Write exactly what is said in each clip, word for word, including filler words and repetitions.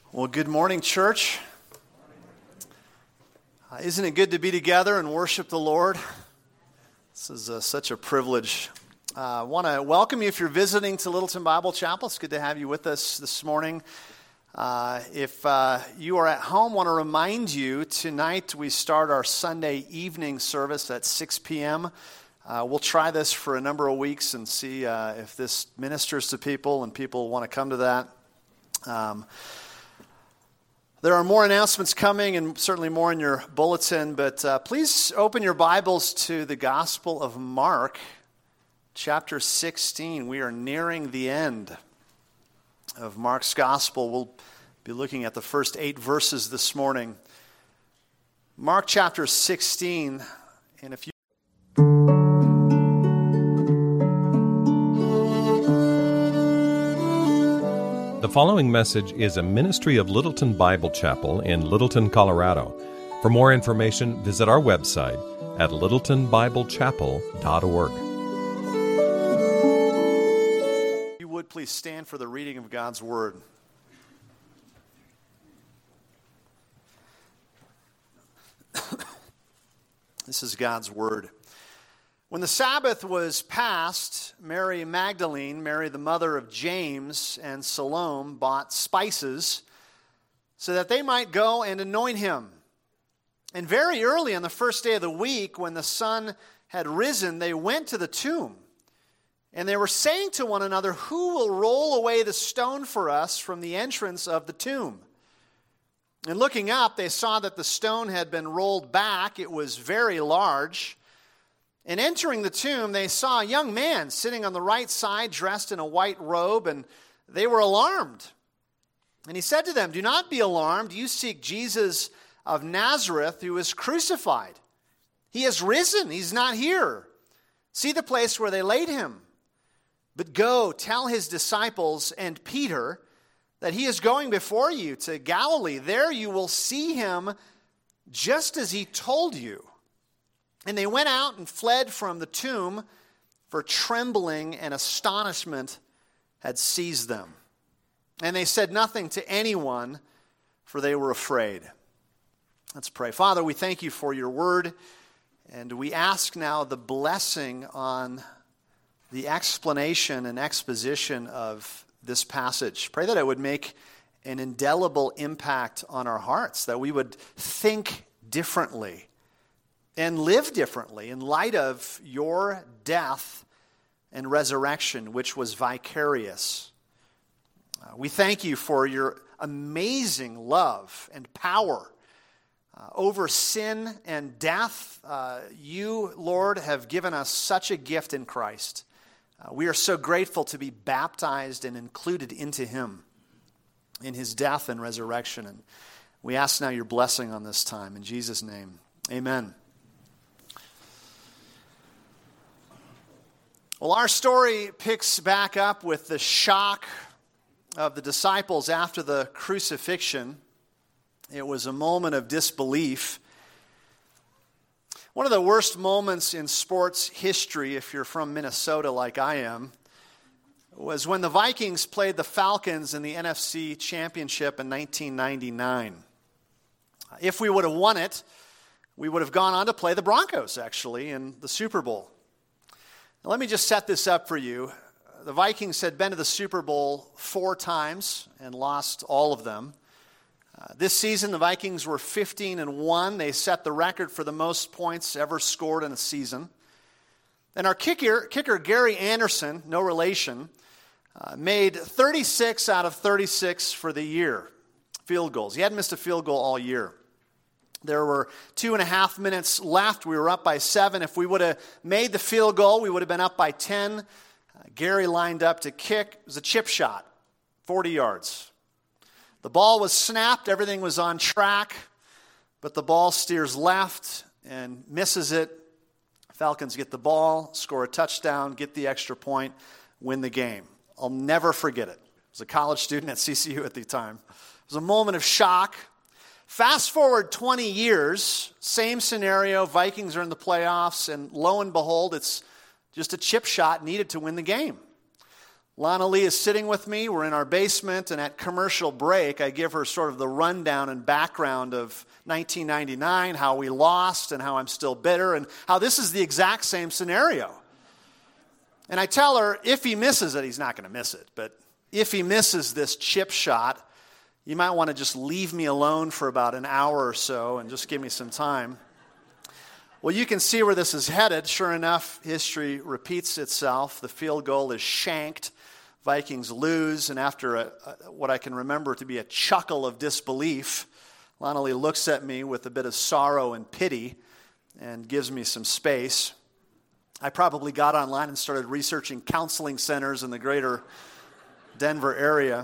Well, good morning, church. Uh, isn't it good to be together and worship the Lord? This is uh, such a privilege. I uh, want to welcome you if you're visiting to Littleton Bible Chapel. It's good to have you with us this morning. Uh, if uh, you are at home, I want to remind you, tonight we start our Sunday evening service at six p.m. Uh, we'll try this for a number of weeks and see uh, if this ministers to people and people want to come to that. Um, There are more announcements coming and certainly more in your bulletin, but uh, please open your Bibles to the Gospel of Mark, chapter sixteen. We are nearing the end of Mark's Gospel. We'll be looking at the first eight verses this morning. Mark chapter sixteen, and if you The following message is a ministry of Littleton Bible Chapel in Littleton, Colorado. For more information, visit our website at littleton bible chapel dot org. If you would please stand for the reading of God's Word. This is God's Word. When the Sabbath was past, Mary Magdalene, Mary the mother of James, and Salome bought spices so that they might go and anoint him. And very early on the first day of the week, when the sun had risen, they went to the tomb. And they were saying to one another, "Who will roll away the stone for us from the entrance of the tomb?" And looking up, they saw that the stone had been rolled back. It was very large. And entering the tomb, they saw a young man sitting on the right side, dressed in a white robe, and they were alarmed. And he said to them, "Do not be alarmed. You seek Jesus of Nazareth, who is crucified. He has risen. He's not here. See the place where they laid him. But go, tell his disciples and Peter that he is going before you to Galilee. There you will see him just as he told you." And they went out and fled from the tomb, for trembling and astonishment had seized them. And they said nothing to anyone, for they were afraid. Let's pray. Father, we thank you for your word, and we ask now the blessing on the explanation and exposition of this passage. Pray that it would make an indelible impact on our hearts, that we would think differently and live differently in light of your death and resurrection, which was vicarious. Uh, we thank you for your amazing love and power uh, over sin and death. Uh, you, Lord, have given us such a gift in Christ. Uh, we are so grateful to be baptized and included into him in his death and resurrection. And we ask now your blessing on this time. In Jesus' name, amen. Well, our story picks back up with the shock of the disciples after the crucifixion. It was a moment of disbelief. One of the worst moments in sports history, if you're from Minnesota like I am, was when the Vikings played the Falcons in the N F C Championship in nineteen ninety-nine. If we would have won it, we would have gone on to play the Broncos, actually, in the Super Bowl. Now, let me just set this up for you. The Vikings had been to the Super Bowl four times and lost all of them. Uh, this season, the Vikings were fifteen and one. They set the record for the most points ever scored in a season. And our kicker, kicker Gary Anderson, no relation, uh, made thirty-six out of thirty-six for the year, field goals. He hadn't missed a field goal all year. There were two and a half minutes left. We were up by seven. If we would have made the field goal, we would have been up by ten. Uh, Gary lined up to kick. It was a chip shot, forty yards. The ball was snapped. Everything was on track. But the ball steers left and misses it. Falcons get the ball, score a touchdown, get the extra point, win the game. I'll never forget it. I was a college student at C C U at the time. It was a moment of shock. Fast forward twenty years, same scenario, Vikings are in the playoffs, and lo and behold, it's just a chip shot needed to win the game. Lana Lee is sitting with me. We're in our basement, and at commercial break, I give her sort of the rundown and background of nineteen ninety-nine, how we lost and how I'm still bitter, and how this is the exact same scenario. And I tell her, if he misses it, he's not going to miss it, but if he misses this chip shot, you might want to just leave me alone for about an hour or so and just give me some time. Well, you can see where this is headed. Sure enough, history repeats itself. The field goal is shanked. Vikings lose, and after a, a, what I can remember to be a chuckle of disbelief, Lana Lee looks at me with a bit of sorrow and pity and gives me some space. I probably got online and started researching counseling centers in the greater Denver area.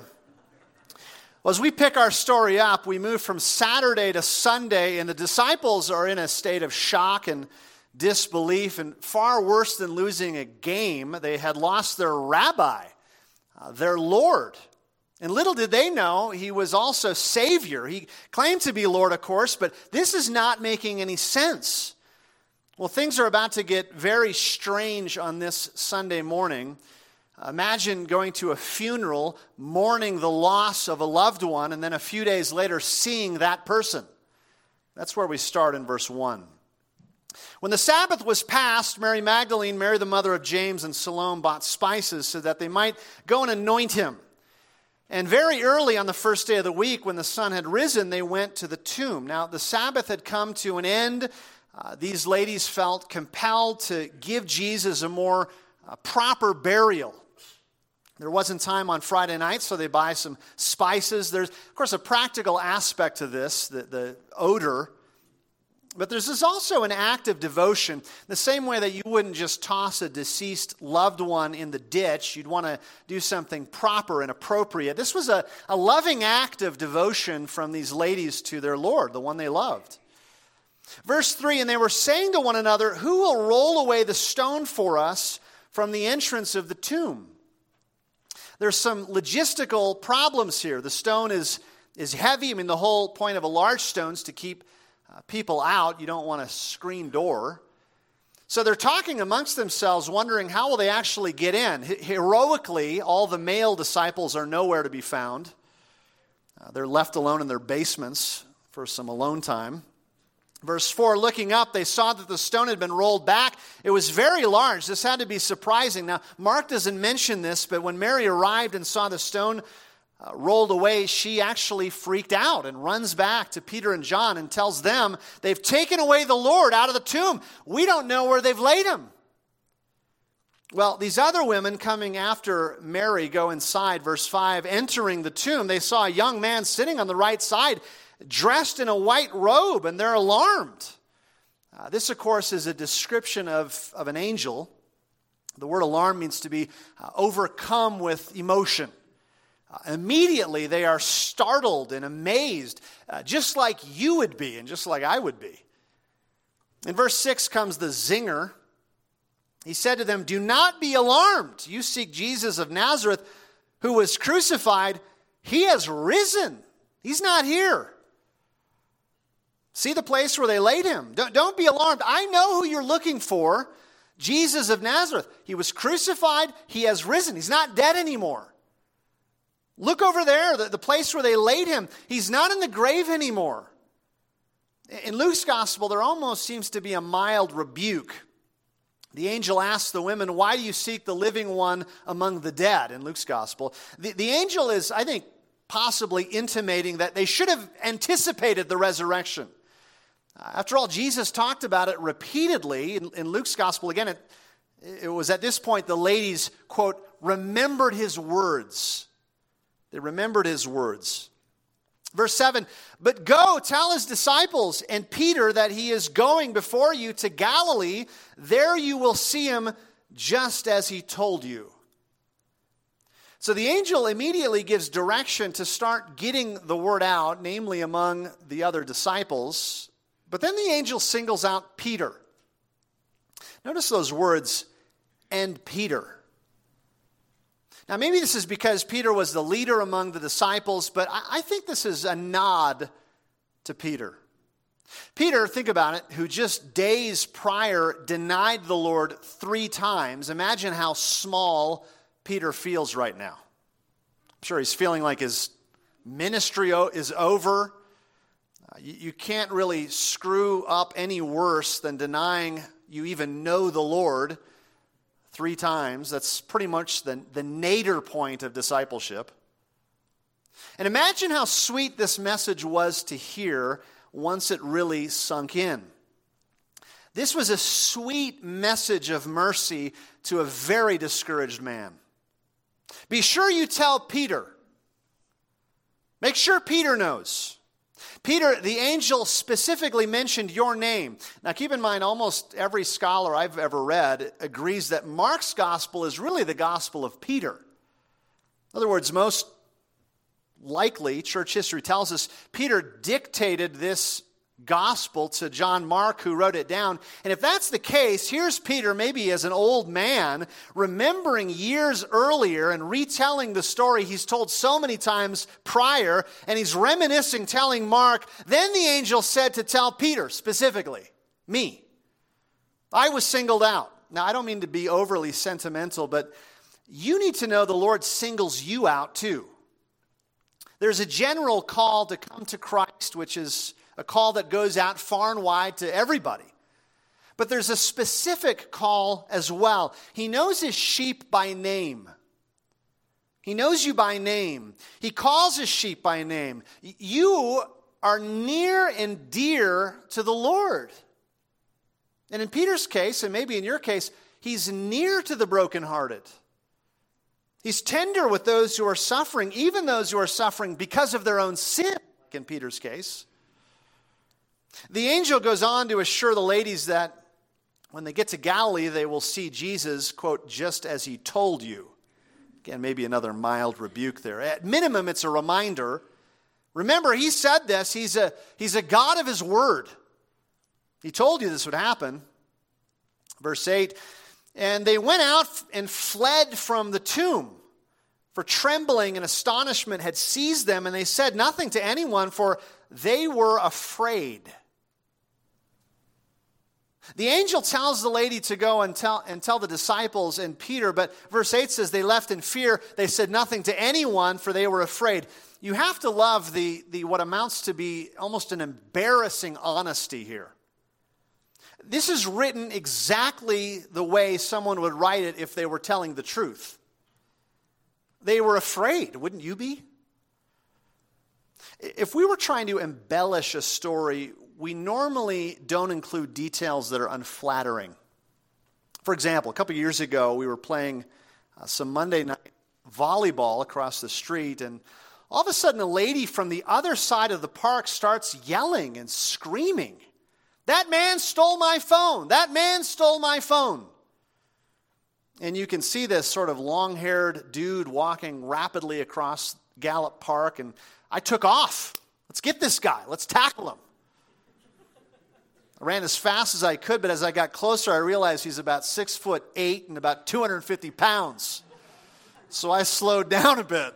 Well, as we pick our story up, we move from Saturday to Sunday, and the disciples are in a state of shock and disbelief, and far worse than losing a game, they had lost their rabbi, uh, their Lord. And little did they know, he was also Savior. He claimed to be Lord, of course, but this is not making any sense. Well, things are about to get very strange on this Sunday morning. Imagine going to a funeral, mourning the loss of a loved one, and then a few days later seeing that person. That's where we start in verse one. When the Sabbath was past, Mary Magdalene, Mary the mother of James, and Salome bought spices so that they might go and anoint him. And very early on the first day of the week, when the sun had risen, they went to the tomb. Now, the Sabbath had come to an end. Uh, these ladies felt compelled to give Jesus a more uh, proper burial. There wasn't time on Friday night, so they buy some spices. There's, of course, a practical aspect to this, the, the odor. But there's this also an act of devotion. The same way that you wouldn't just toss a deceased loved one in the ditch. You'd want to do something proper and appropriate. This was a, a loving act of devotion from these ladies to their Lord, the one they loved. Verse three, and they were saying to one another, who will roll away the stone for us from the entrance of the tomb? There's some logistical problems here. The stone is, is heavy. I mean, the whole point of a large stone is to keep uh, people out. You don't want a screen door. So they're talking amongst themselves, wondering how will they actually get in. H- heroically, all the male disciples are nowhere to be found. Uh, they're left alone in their basements for some alone time. Verse four, looking up, they saw that the stone had been rolled back. It was very large. This had to be surprising. Now, Mark doesn't mention this, but when Mary arrived and saw the stone uh, rolled away, she actually freaked out and runs back to Peter and John and tells them, they've taken away the Lord out of the tomb. We don't know where they've laid him. Well, these other women coming after Mary go inside, verse five, entering the tomb, they saw a young man sitting on the right side, dressed in a white robe, and they're alarmed. Uh, this, of course, is a description of, of an angel. The word alarm means to be uh, overcome with emotion. Uh, immediately, they are startled and amazed, uh, just like you would be and just like I would be. In verse six comes the zinger. He said to them, do not be alarmed. You seek Jesus of Nazareth, who was crucified. He has risen. He's not here. See the place where they laid him. Don't, don't be alarmed. I know who you're looking for. Jesus of Nazareth. He was crucified. He has risen. He's not dead anymore. Look over there, the, the place where they laid him. He's not in the grave anymore. In Luke's gospel, there almost seems to be a mild rebuke. The angel asks the women, why do you seek the living one among the dead? In Luke's gospel. The, the angel is, I think, possibly intimating that they should have anticipated the resurrection. After all, Jesus talked about it repeatedly. In, in Luke's gospel, again, it, it was at this point the ladies, quote, remembered his words. They remembered his words. Verse seven, but go tell his disciples and Peter that he is going before you to Galilee. There you will see him just as he told you. So the angel immediately gives direction to start getting the word out, namely among the other disciples. But then the angel singles out Peter. Notice those words, and Peter. Now maybe this is because Peter was the leader among the disciples, but I think this is a nod to Peter. Peter, think about it, who just days prior denied the Lord three times. Imagine how small Peter feels right now. I'm sure he's feeling like his ministry is over. Uh, you, you can't really screw up any worse than denying you even know the Lord three times. That's pretty much the, the nadir point of discipleship. And imagine how sweet this message was to hear once it really sunk in. This was a sweet message of mercy to a very discouraged man. Be sure you tell Peter. Make sure Peter knows. Peter, the angel specifically mentioned your name. Now keep in mind, almost every scholar I've ever read agrees that Mark's gospel is really the gospel of Peter. In other words, most likely, church history tells us, Peter dictated this gospel to John Mark, who wrote it down. And if that's the case, here's Peter, maybe as an old man, remembering years earlier and retelling the story he's told so many times prior, and he's reminiscing, telling Mark, then the angel said to tell Peter, specifically, me. I was singled out. Now, I don't mean to be overly sentimental, but you need to know the Lord singles you out too. There's a general call to come to Christ, which is a call that goes out far and wide to everybody. But there's a specific call as well. He knows his sheep by name. He knows you by name. He calls his sheep by name. You are near and dear to the Lord. And in Peter's case, and maybe in your case, he's near to the brokenhearted. He's tender with those who are suffering, even those who are suffering because of their own sin, like in Peter's case. The angel goes on to assure the ladies that when they get to Galilee, they will see Jesus, quote, just as he told you. Again, maybe another mild rebuke there. At minimum, it's a reminder. Remember, he said this. He's a, he's a God of his word. He told you this would happen. Verse eight, and they went out and fled from the tomb, for trembling and astonishment had seized them, and they said nothing to anyone, for they were afraid. The angel tells the lady to go and tell, and tell the disciples and Peter, but verse eight says they left in fear. They said nothing to anyone, for they were afraid. You have to love the, the what amounts to be almost an embarrassing honesty here. This is written exactly the way someone would write it if they were telling the truth. They were afraid, wouldn't you be? If we were trying to embellish a story, we normally don't include details that are unflattering. For example, a couple years ago, we were playing uh, some Monday night volleyball across the street, and all of a sudden a lady from the other side of the park starts yelling and screaming, "That man stole my phone! That man stole my phone!" And you can see this sort of long-haired dude walking rapidly across Gallup Park, and I took off. Let's get this guy. Let's tackle him. I ran as fast as I could, but as I got closer, I realized he's about six foot eight and about two hundred fifty pounds. So I slowed down a bit,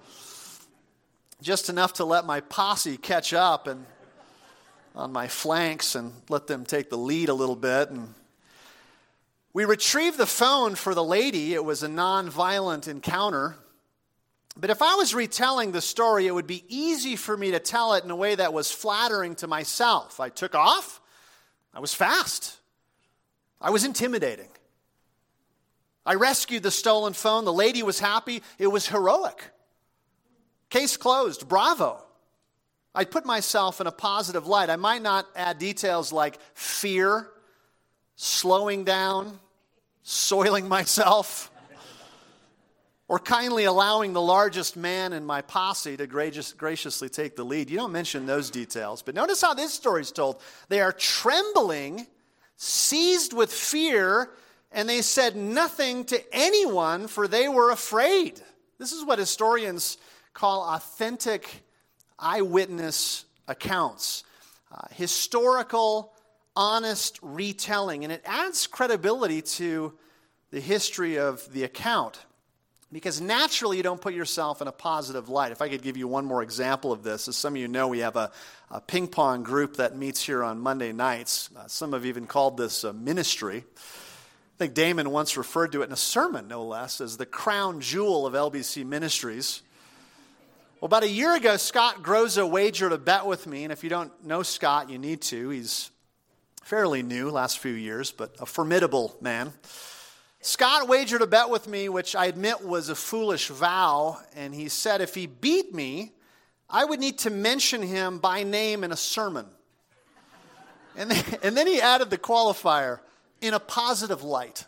just enough to let my posse catch up and on my flanks and let them take the lead a little bit. And we retrieved the phone for the lady. It was a non-violent encounter. But if I was retelling the story, it would be easy for me to tell it in a way that was flattering to myself. I took off. I was fast. I was intimidating. I rescued the stolen phone. The lady was happy. It was heroic. Case closed. Bravo. I put myself in a positive light. I might not add details like fear, slowing down, soiling myself, or kindly allowing the largest man in my posse to gracious, graciously take the lead. You don't mention those details. But notice how this story is told. They are trembling, seized with fear, and they said nothing to anyone, for they were afraid. This is what historians call authentic eyewitness accounts. Uh, historical, honest retelling. And it adds credibility to the history of the account. Because naturally you don't put yourself in a positive light. If I could give you one more example of this, as some of you know, we have a, a ping pong group that meets here on Monday nights. Uh, some have even called this a ministry. I think Damon once referred to it in a sermon, no less, as the crown jewel of L B C Ministries. Well, about a year ago, Scott Groza wagered a bet with me, and if you don't know Scott, you need to. He's fairly new, last few years, but a formidable man. Scott wagered a bet with me, which I admit was a foolish vow, and he said if he beat me, I would need to mention him by name in a sermon. And then, and then he added the qualifier, in a positive light.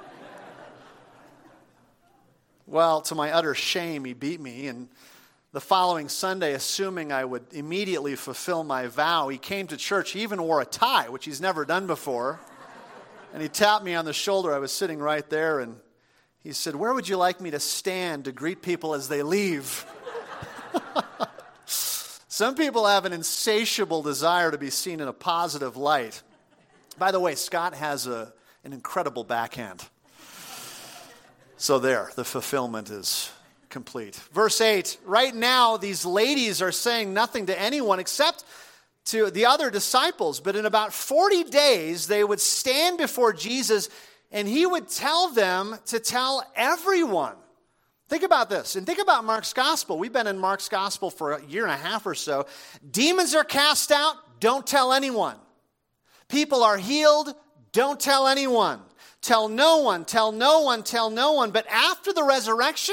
Well, to my utter shame, he beat me, and the following Sunday, assuming I would immediately fulfill my vow, he came to church. He even wore a tie, which he's never done before. And he tapped me on the shoulder. I was sitting right there, and he said, "Where would you like me to stand to greet people as they leave?" Some people have an insatiable desire to be seen in a positive light. By the way, Scott has a, an incredible backhand. So there, the fulfillment is complete. Verse eight, right now these ladies are saying nothing to anyone except to the other disciples, but in about forty days they would stand before Jesus and he would tell them to tell everyone. Think about this, and think about Mark's gospel. We've been in Mark's gospel for a year and a half or so. Demons are cast out, don't tell anyone. People are healed, don't tell anyone. Tell no one, tell no one, tell no one. But after the resurrection,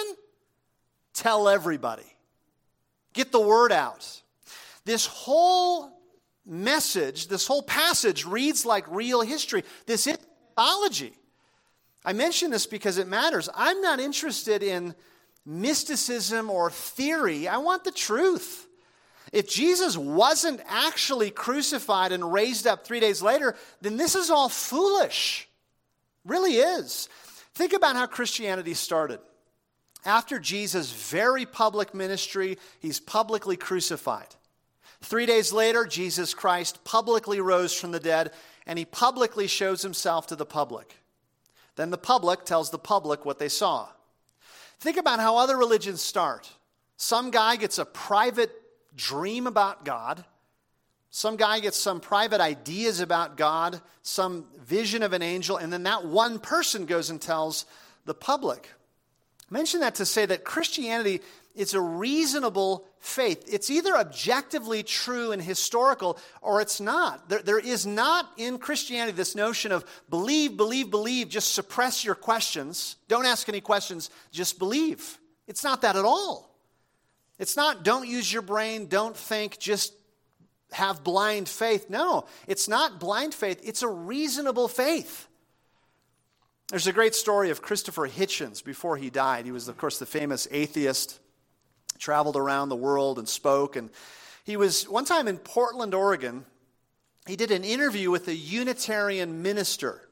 tell everybody. Get the word out. This whole message, this whole passage reads like real history. This is mythology. I mention this because it matters. I'm not interested in mysticism or theory. I want the truth. If Jesus wasn't actually crucified and raised up three days later, then this is all foolish. It really is. Think about how Christianity started. After Jesus' very public ministry, he's publicly crucified. Three days later, Jesus Christ publicly rose from the dead, and he publicly shows himself to the public. Then the public tells the public what they saw. Think about how other religions start. Some guy gets a private dream about God. Some guy gets some private ideas about God, some vision of an angel, and then that one person goes and tells the public. I mention that to say that Christianity is a reasonable faith. It's either objectively true and historical or it's not. There, there is not in Christianity this notion of believe, believe, believe, just suppress your questions. Don't ask any questions, just believe. It's not that at all. It's not don't use your brain, don't think, just have blind faith. No, it's not blind faith. It's a reasonable faith. There's a great story of Christopher Hitchens before he died. He was, of course, the famous atheist, traveled around the world and spoke. And he was one time in Portland, Oregon. He did an interview with a Unitarian minister,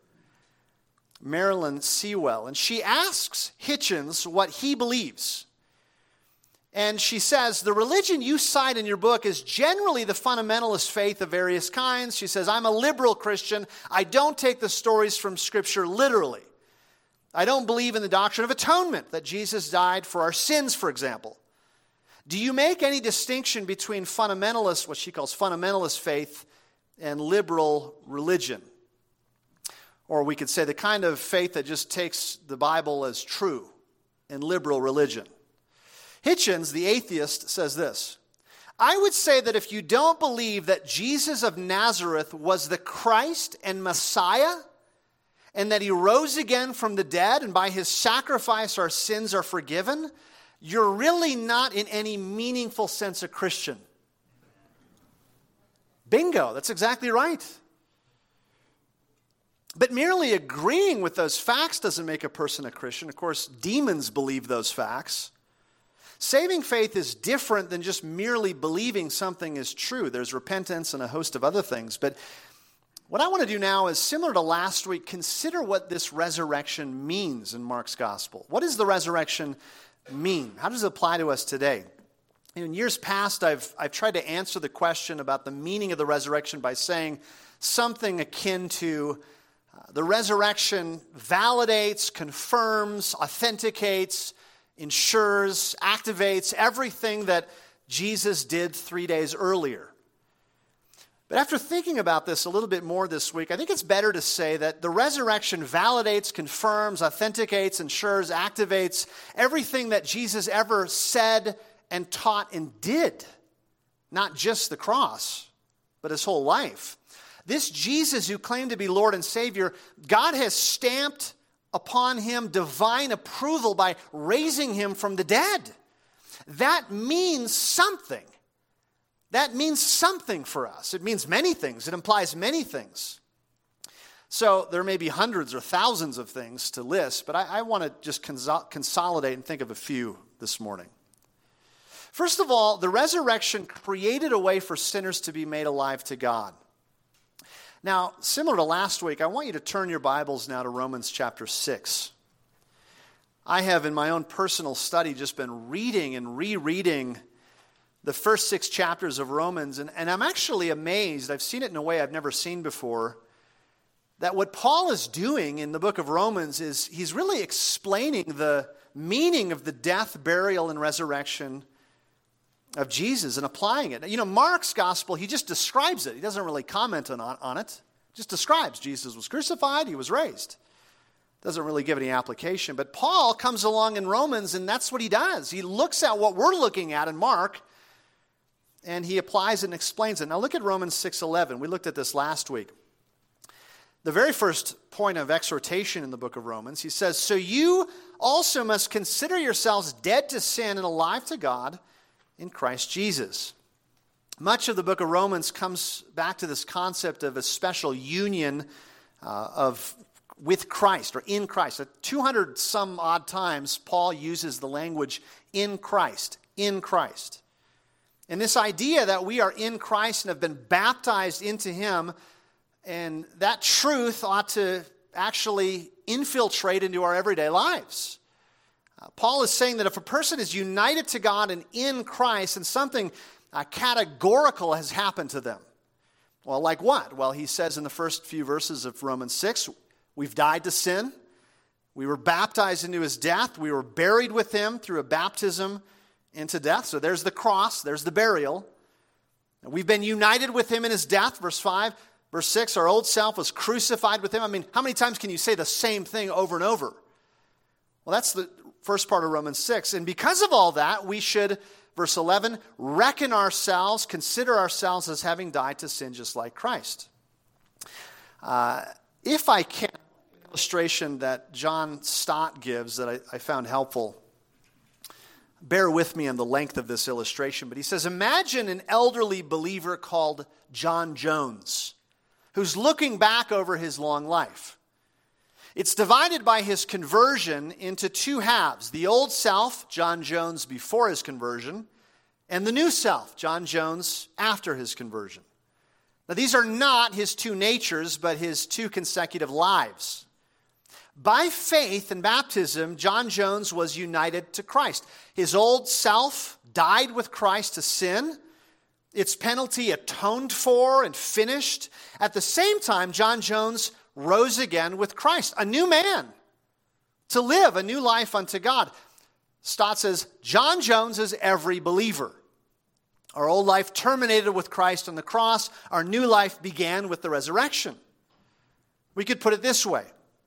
Marilyn Sewell. And she asks Hitchens what he believes. And she says, the religion you cite in your book is generally the fundamentalist faith of various kinds. She says, I'm a liberal Christian. I don't take the stories from Scripture literally. I don't believe in the doctrine of atonement, that Jesus died for our sins, for example. Do you make any distinction between fundamentalist, what she calls fundamentalist faith, and liberal religion? Or we could say the kind of faith that just takes the Bible as true, and liberal religion. Hitchens, the atheist, says this: I would say that if you don't believe that Jesus of Nazareth was the Christ and Messiah, and that he rose again from the dead, and by his sacrifice our sins are forgiven, you're really not in any meaningful sense a Christian. Bingo, that's exactly right. But merely agreeing with those facts doesn't make a person a Christian. Of course, demons believe those facts. Saving faith is different than just merely believing something is true. There's repentance and a host of other things. But what I want to do now is, similar to last week, consider what this resurrection means in Mark's gospel. What does the resurrection mean? How does it apply to us today? In years past, I've, I've tried to answer the question about the meaning of the resurrection by saying something akin to uh, the resurrection validates, confirms, authenticates, ensures, activates everything that Jesus did three days earlier. But after thinking about this a little bit more this week, I think it's better to say that the resurrection validates, confirms, authenticates, ensures, activates everything that Jesus ever said and taught and did. Not just the cross, but his whole life. This Jesus who claimed to be Lord and Savior, God has stamped upon him divine approval by raising him from the dead. That means something. That means something for us. It means many things. It implies many things. So there may be hundreds or thousands of things to list, but I, I want to just consol- consolidate and think of a few this morning. First of all, the resurrection created a way for sinners to be made alive to God. Now, similar to last week, I want you to turn your Bibles now to Romans chapter six. I have, in my own personal study, just been reading and rereading the first six chapters of Romans, and, and I'm actually amazed. I've seen it in a way I've never seen before, that what Paul is doing in the book of Romans is he's really explaining the meaning of the death, burial, and resurrection of Jesus and applying it. You know, Mark's gospel, he just describes it. He doesn't really comment on, on it. Just describes Jesus was crucified, he was raised. Doesn't really give any application. But Paul comes along in Romans, and that's what he does. He looks at what we're looking at in Mark, and he applies it and explains it. Now look at Romans six eleven. We looked at this last week. The very first point of exhortation in the book of Romans, he says, "So you also must consider yourselves dead to sin and alive to God in Christ Jesus." Much of the book of Romans comes back to this concept of a special union uh, of with Christ or in Christ. two hundred some odd times Paul uses the language in Christ, in Christ. And this idea that we are in Christ and have been baptized into him, and that truth ought to actually infiltrate into our everyday lives. Uh, Paul is saying that if a person is united to God and in Christ, and something uh, categorical has happened to them. Well, like what? Well, he says in the first few verses of Romans six, we've died to sin. We were baptized into his death. We were buried with him through a baptism into death. So there's the cross. There's the burial. And we've been united with him in his death. Verse five. Verse six, our old self was crucified with him. I mean, how many times can you say the same thing over and over? Well, that's the first part of Romans six. And because of all that, we should, verse eleven, reckon ourselves, consider ourselves as having died to sin just like Christ. Uh, if I can, an illustration that John Stott gives that I, I found helpful. Bear with me on the length of this illustration, but he says, imagine an elderly believer called John Jones, who's looking back over his long life. It's divided by his conversion into two halves. The old self, John Jones before his conversion, and the new self, John Jones after his conversion. Now, these are not his two natures, but his two consecutive lives. By faith and baptism, John Jones was united to Christ. His old self died with Christ to sin. Its penalty atoned for and finished. At the same time, John Jones rose again with Christ, a new man, to live a new life unto God. Stott says, John Jones is every believer. Our old life terminated with Christ on the cross. Our new life began with the resurrection. We could put it this way.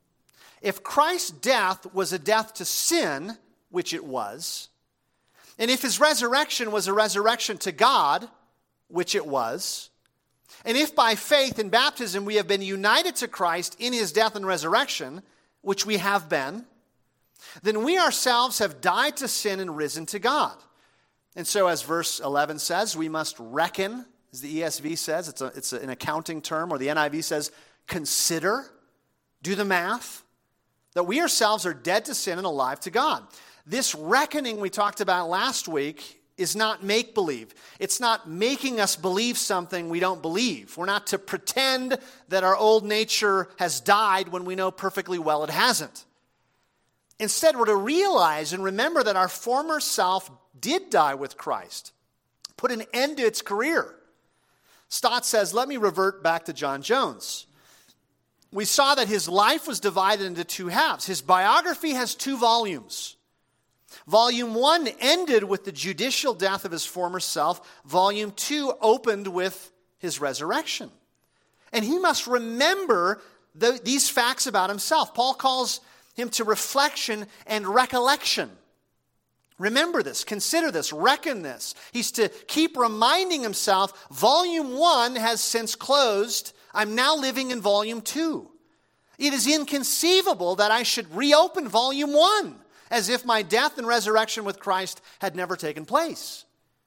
If Christ's death was a death to sin, which it was, and if his resurrection was a resurrection to God, which it was, and if by faith in baptism we have been united to Christ in his death and resurrection, which we have been, then we ourselves have died to sin and risen to God. And so as verse eleven says, we must reckon, as the E S V says, it's, a, it's an accounting term, or the N I V says, consider, do the math, that we ourselves are dead to sin and alive to God. This reckoning we talked about last week is not make-believe. It's not making us believe something we don't believe. We're not to pretend that our old nature has died when we know perfectly well it hasn't. Instead, we're to realize and remember that our former self did die with Christ, put an end to its career. Stott says, let me revert back to John Jones. We saw that his life was divided into two halves. His biography has two volumes. Volume one ended with the judicial death of his former self. Volume two opened with his resurrection. And he must remember the, these facts about himself. Paul calls him to reflection and recollection. Remember this, consider this, reckon this. He's to keep reminding himself, volume one has since closed. I'm now living in volume two. It is inconceivable that I should reopen volume one as if my death and resurrection with Christ had never taken place.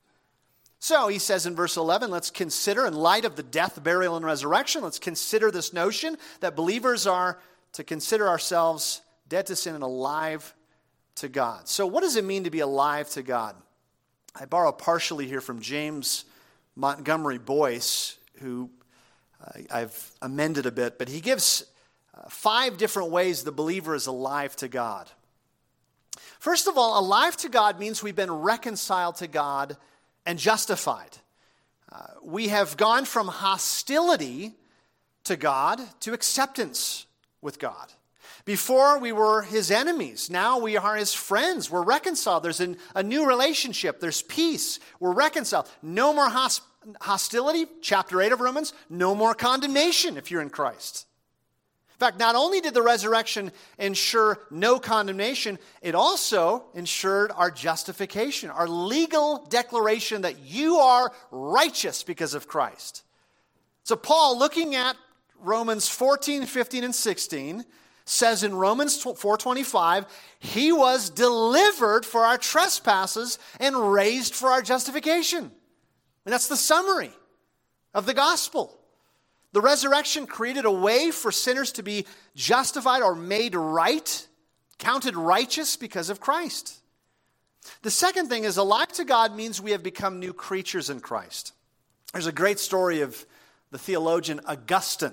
So he says in verse eleven, let's consider, in light of the death, burial, and resurrection, let's consider this notion that believers are to consider ourselves dead to sin and alive to God. So what does it mean to be alive to God? I borrow partially here from James Montgomery Boyce, who uh, I've amended a bit, but he gives uh, five different ways the believer is alive to God. First of all, alive to God means we've been reconciled to God and justified. Uh, we have gone from hostility to God to acceptance with God. Before we were his enemies. Now we are his friends. We're reconciled. There's an, a new relationship. There's peace. We're reconciled. No more hos- hostility. Chapter eight of Romans. No more condemnation if you're in Christ. In fact, not only did the resurrection ensure no condemnation, it also ensured our justification, our legal declaration that you are righteous because of Christ. So Paul, looking at Romans fourteen, fifteen, and sixteen, says in Romans four twenty-five, he was delivered for our trespasses and raised for our justification. And that's the summary of the gospel. The resurrection created a way for sinners to be justified or made right, counted righteous because of Christ. The second thing is, alive to God means we have become new creatures in Christ. There's a great story of the theologian Augustine.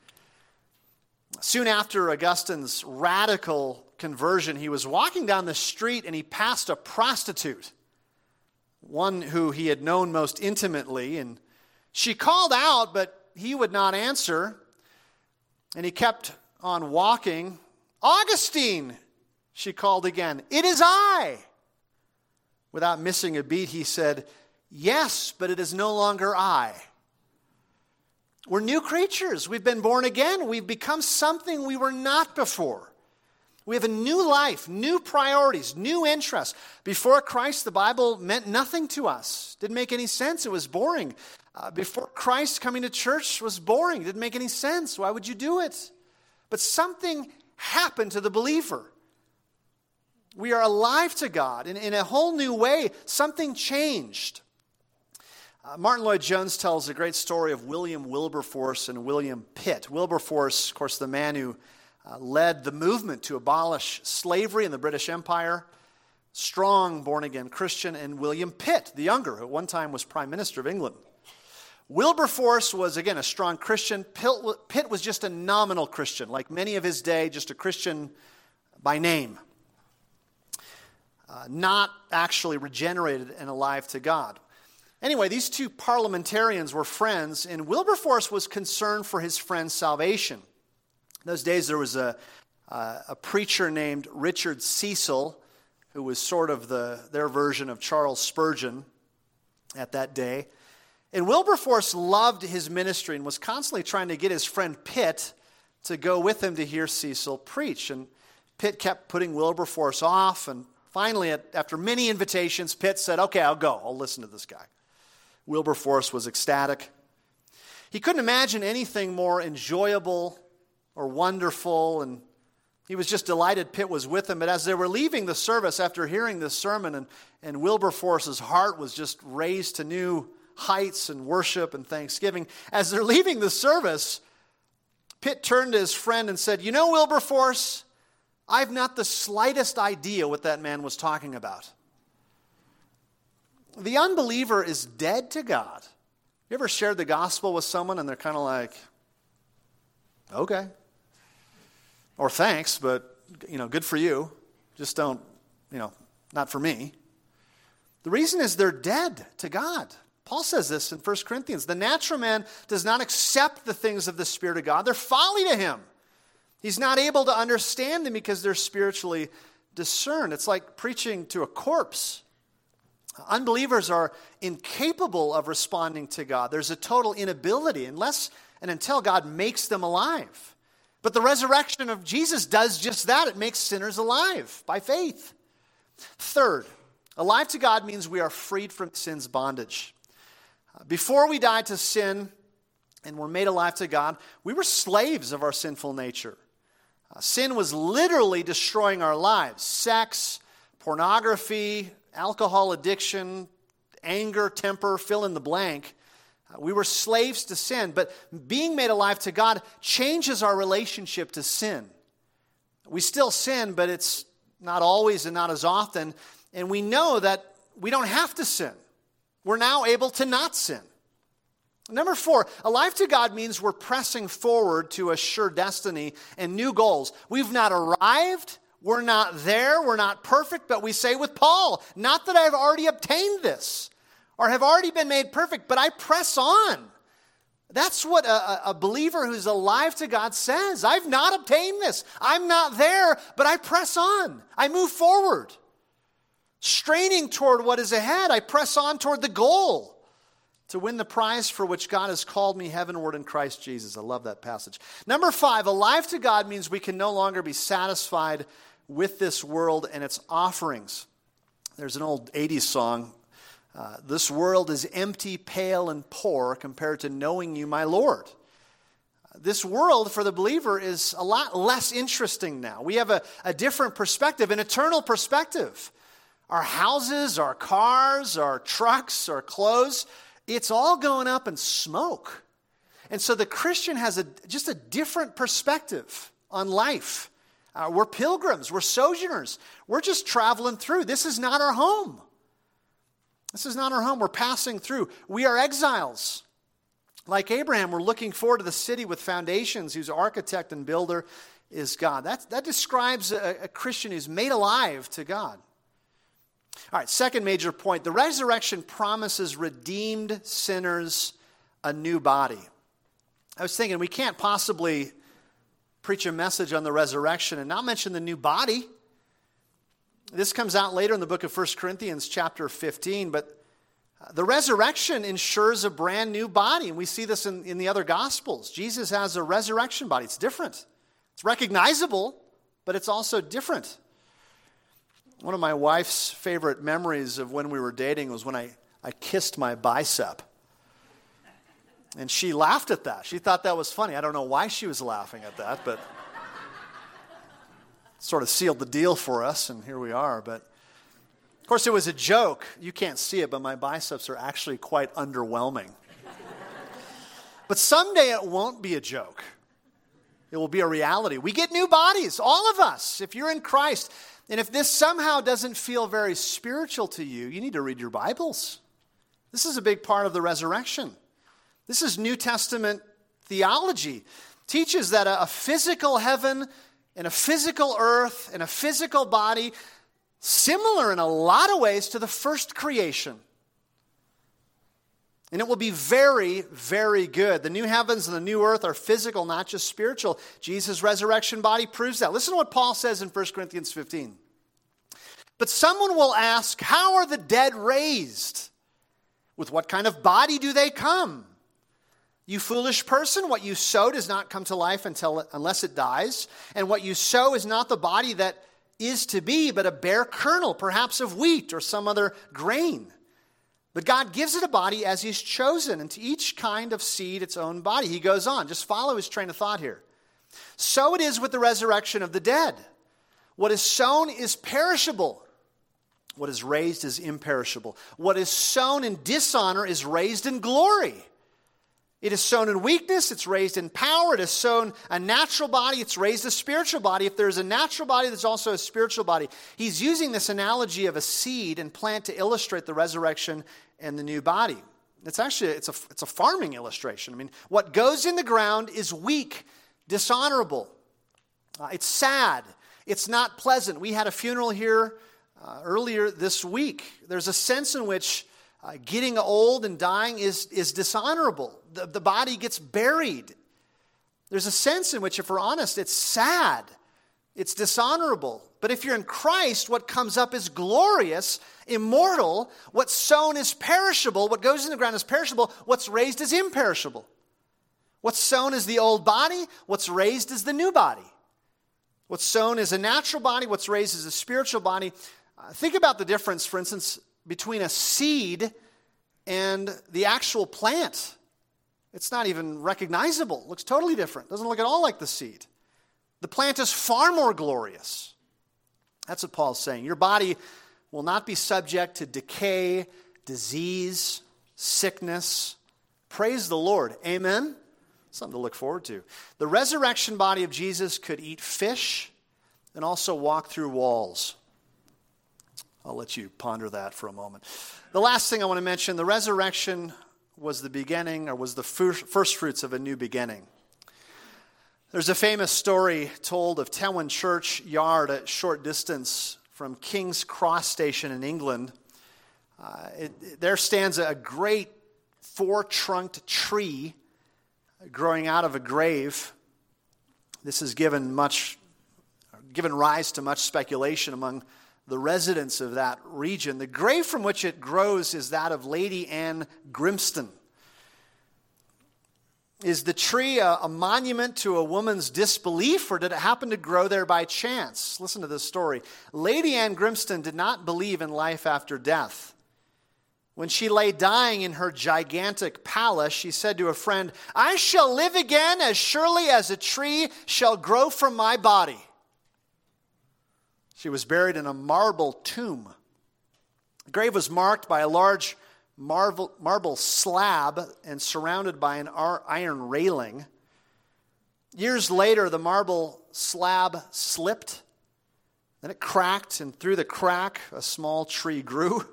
Soon after Augustine's radical conversion, he was walking down the street and he passed a prostitute, one who he had known most intimately, and she called out, but he would not answer, and he kept on walking. "Augustine," she called again. "It is I." Without missing a beat, he said, "Yes, but it is no longer I." We're new creatures. We've been born again. We've become something we were not before. We have a new life, new priorities, new interests. Before Christ, the Bible meant nothing to us. Didn't make any sense. It was boring. Uh, before Christ, coming to church was boring. Didn't make any sense. Why would you do it? But something happened to the believer. We are alive to God in, in a whole new way. Something changed. Uh, Martin Lloyd-Jones tells a great story of William Wilberforce and William Pitt. Wilberforce, of course, the man who uh, led the movement to abolish slavery in the British Empire, strong, born-again Christian, and William Pitt, the younger, who at one time was Prime Minister of England. Wilberforce was, again, a strong Christian. Pitt was just a nominal Christian, like many of his day, just a Christian by name, uh, not actually regenerated and alive to God. Anyway, these two parliamentarians were friends, and Wilberforce was concerned for his friend's salvation. In those days, there was a, uh, a preacher named Richard Cecil, who was sort of the their version of Charles Spurgeon at that day. And Wilberforce loved his ministry and was constantly trying to get his friend Pitt to go with him to hear Cecil preach. And Pitt kept putting Wilberforce off, and finally, after many invitations, Pitt said, "Okay, I'll go. I'll listen to this guy." Wilberforce was ecstatic. He couldn't imagine anything more enjoyable or wonderful, and he was just delighted Pitt was with him. But as they were leaving the service after hearing this sermon, and, and Wilberforce's heart was just raised to new heights and worship and thanksgiving, as they're leaving the service, Pitt turned to his friend and said, "You know, Wilberforce, I've not the slightest idea what that man was talking about." The unbeliever is dead to God. You ever shared the gospel with someone and they're kind of like, "Okay," or "Thanks, but, you know, good for you. Just don't, you know, not for me." The reason is they're dead to God. Paul says this in First Corinthians. The natural man does not accept the things of the Spirit of God. They're folly to him. He's not able to understand them because they're spiritually discerned. It's like preaching to a corpse. Unbelievers are incapable of responding to God. There's a total inability unless and until God makes them alive. But the resurrection of Jesus does just that. It makes sinners alive by faith. Third, alive to God means we are freed from sin's bondage. Before we died to sin and were made alive to God, we were slaves of our sinful nature. Uh, sin was literally destroying our lives. Sex, pornography, alcohol addiction, anger, temper, fill in the blank. Uh, we were slaves to sin, but being made alive to God changes our relationship to sin. We still sin, but it's not always and not as often, and we know that we don't have to sin. We're now able to not sin. Number four, alive to God means we're pressing forward to a sure destiny and new goals. We've not arrived, we're not there, we're not perfect, but we say with Paul, not that I've already obtained this or have already been made perfect, but I press on. That's what a, a believer who's alive to God says. I've not obtained this. I'm not there, but I press on. I move forward. Straining toward what is ahead, I press on toward the goal to win the prize for which God has called me heavenward in Christ Jesus. I love that passage. Number five, alive to God means we can no longer be satisfied with this world and its offerings. There's an old eighties song, uh, this world is empty, pale, and poor compared to knowing you, my Lord. This world for the believer is a lot less interesting now. We have a, a different perspective, an eternal perspective. Our houses, our cars, our trucks, our clothes, it's all going up in smoke. And so the Christian has a just a different perspective on life. Uh, we're pilgrims. We're sojourners. We're just traveling through. This is not our home. This is not our home. We're passing through. We are exiles. Like Abraham, we're looking forward to the city with foundations whose architect and builder is God. That, that describes a, a Christian who's made alive to God. All right, second major point. The resurrection promises redeemed sinners a new body. I was thinking we can't possibly preach a message on the resurrection and not mention the new body. This comes out later in the book of First Corinthians chapter fifteen, but the resurrection ensures a brand new body, and we see this in, in the other Gospels. Jesus has a resurrection body. It's different. It's recognizable, but it's also different. One of my wife's favorite memories of when we were dating was when I, I kissed my bicep. And she laughed at that. She thought that was funny. I don't know why she was laughing at that, but sort of sealed the deal for us, and here we are. But of course, it was a joke. You can't see it, but my biceps are actually quite underwhelming. But someday it won't be a joke. It will be a reality. We get new bodies, all of us, if you're in Christ. And if this somehow doesn't feel very spiritual to you, you need to read your Bibles. This is a big part of the resurrection. This is New Testament theology. It teaches that a, a physical heaven and a physical earth and a physical body, similar in a lot of ways to the first creation. And it will be very, very good. The new heavens and the new earth are physical, not just spiritual. Jesus' resurrection body proves that. Listen to what Paul says in First Corinthians fifteen. But someone will ask, how are the dead raised? With what kind of body do they come? You foolish person, what you sow does not come to life until unless it dies. And what you sow is not the body that is to be, but a bare kernel, perhaps of wheat or some other grain. But God gives it a body as He's chosen, and to each kind of seed its own body. He goes on. Just follow his train of thought here. So it is with the resurrection of the dead. What is sown is perishable. What is raised is imperishable. What is sown in dishonor is raised in glory. It is sown in weakness, it's raised in power. It is sown a natural body, it's raised a spiritual body. If there's a natural body, there's also a spiritual body. He's using this analogy of a seed and plant to illustrate the resurrection and the new body. It's actually, it's a, it's a farming illustration. I mean, what goes in the ground is weak, dishonorable. Uh, it's sad. It's not pleasant. We had a funeral here uh, earlier this week. There's a sense in which uh, getting old and dying is, is dishonorable. The, the body gets buried. There's a sense in which, if we're honest, it's sad It's dishonorable. But if you're in Christ, what comes up is glorious, immortal. What's sown is perishable. What goes in the ground is perishable. What's raised is imperishable. What's sown is the old body. What's raised is the new body. What's sown is a natural body. What's raised is a spiritual body. Uh, think about the difference, for instance, between a seed and the actual plant. It's not even recognizable. It looks totally different. It doesn't look at all like the seed. The plant is far more glorious. That's what Paul's saying. Your body will not be subject to decay, disease, sickness. Praise the Lord. Amen? Something to look forward to. The resurrection body of Jesus could eat fish and also walk through walls. I'll let you ponder that for a moment. The last thing I want to mention, the resurrection was the beginning, or was the first fruits of a new beginning. There's a famous story told of Tenwin Church Yard, a short distance from King's Cross Station in England. Uh, it, it, there stands a great four-trunked tree growing out of a grave. This has given much, given rise to much speculation among the residents of that region. The grave from which it grows is that of Lady Anne Grimston. Is the tree a, a monument to a woman's disbelief, or did it happen to grow there by chance? Listen to this story. Lady Anne Grimston did not believe in life after death. When she lay dying in her gigantic palace, she said to a friend, "I shall live again as surely as a tree shall grow from my body." She was buried in a marble tomb. The grave was marked by a large marble, marble slab and surrounded by an iron railing. Years later, the marble slab slipped. Then it cracked, and through the crack, a small tree grew.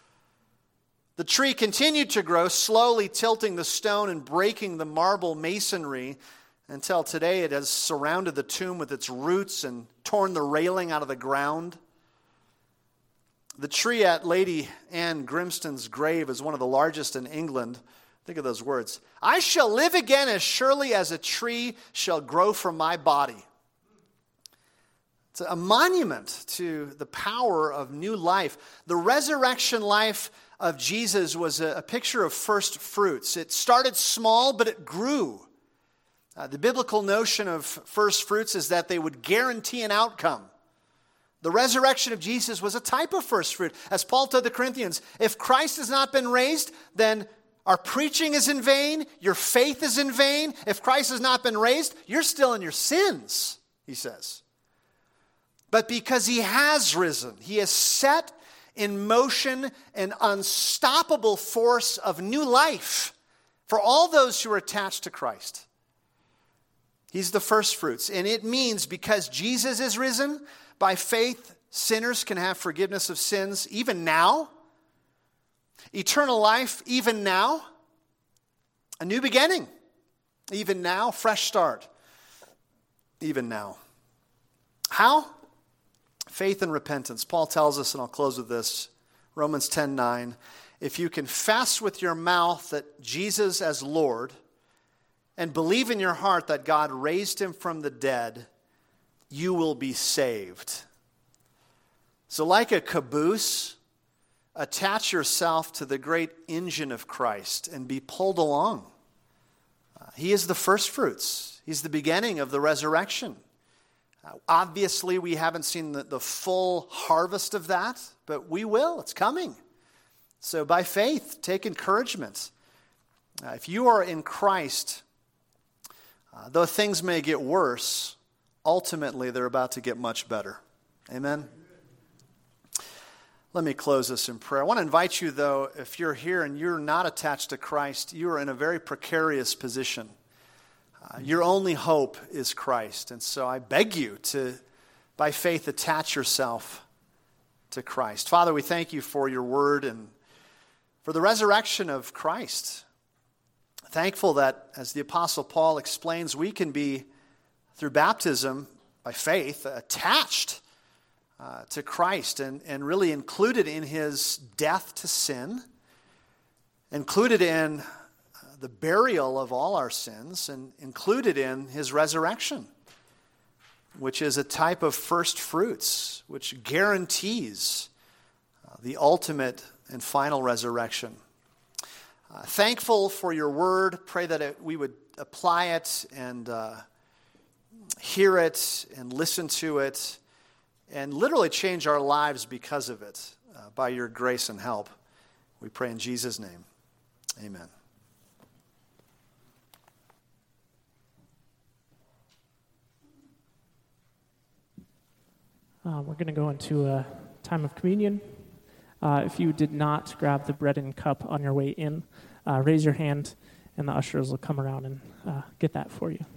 The tree continued to grow, slowly tilting the stone and breaking the marble masonry, until today it has surrounded the tomb with its roots and torn the railing out of the ground. The tree at Lady Anne Grimston's grave is one of the largest in England. Think of those words. "I shall live again as surely as a tree shall grow from my body." It's a monument to the power of new life. The resurrection life of Jesus was a, a picture of first fruits. It started small, but it grew. Uh, the biblical notion of first fruits is that they would guarantee an outcome. The resurrection of Jesus was a type of first fruit. As Paul told the Corinthians, if Christ has not been raised, then our preaching is in vain, your faith is in vain. If Christ has not been raised, you're still in your sins, he says. But because he has risen, he has set in motion an unstoppable force of new life for all those who are attached to Christ. He's the first fruits. And it means because Jesus is risen, by faith, sinners can have forgiveness of sins even now. Eternal life even now. A new beginning even now. Fresh start even now. How? Faith and repentance. Paul tells us, and I'll close with this, Romans ten nine, if you confess with your mouth that Jesus as Lord and believe in your heart that God raised him from the dead, you will be saved. So like a caboose, attach yourself to the great engine of Christ and be pulled along. Uh, he is the first fruits. He's the beginning of the resurrection. Uh, obviously, we haven't seen the, the full harvest of that, but we will. It's coming. So by faith, take encouragement. Uh, if you are in Christ, uh, though things may get worse, ultimately they're about to get much better. Amen? Let me close this in prayer. I want to invite you, though, if you're here and you're not attached to Christ, you are in a very precarious position. Uh, your only hope is Christ. And so I beg you to, by faith, attach yourself to Christ. Father, we thank you for your word and for the resurrection of Christ. Thankful that, as the Apostle Paul explains, we can be, through baptism, by faith, attached uh, to Christ and, and really included in his death to sin, included in the burial of all our sins, and included in his resurrection. which is a type of first fruits, which guarantees uh, the ultimate and final resurrection. Uh, thankful for your word. Pray that it, we would apply it and uh, hear it and listen to it and literally change our lives because of it uh, by your grace and help. We pray in Jesus' name. Amen. Uh, we're going to go into a time of communion. Uh, if you did not grab the bread and cup on your way in, uh, raise your hand, and the ushers will come around and uh, get that for you.